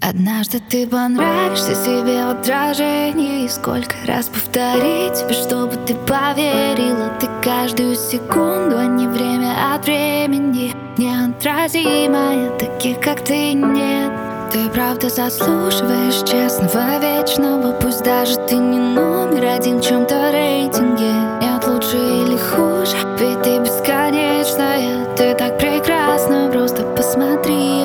Однажды ты понравишься себе в отражении. Сколько раз повторить тебе, чтобы ты поверила? Ты каждую секунду, а не время от времени. Неотразимая, таких как ты нет. Ты правда заслуживаешь честного, вечного. Пусть даже ты не номер один в чем-то рейтинге. Нет лучше или хуже, ведь ты бесконечная. Ты так прекрасна, просто посмотри.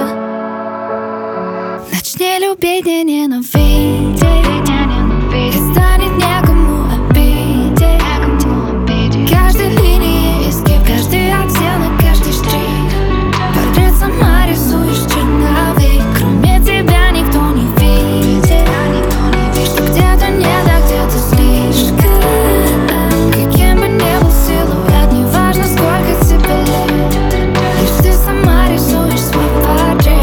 Начни любить, не ненавидеть, и станет некому обидеть. Каждой линии изгиб, каждый оттенок, каждый штрих. Портрет сама рисуешь черновик. Кроме тебя никто не видит, что где-то не так, где-то слишком. Каким бы ни был силуэт, неважно сколько тебе лет, лишь ты сама рисуешь свой портрет.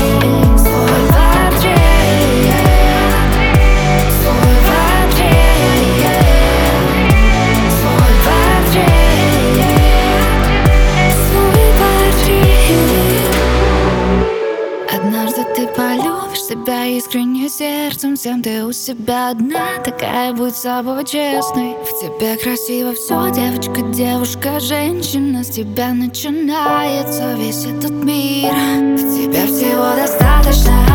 Однажды ты полюбишь себя искренне сердцем. Всем ты у себя одна, такая будь собой честной. В тебе красиво все, девочка, девушка, женщина. С тебя начинается весь этот мир. В тебе всего достаточно.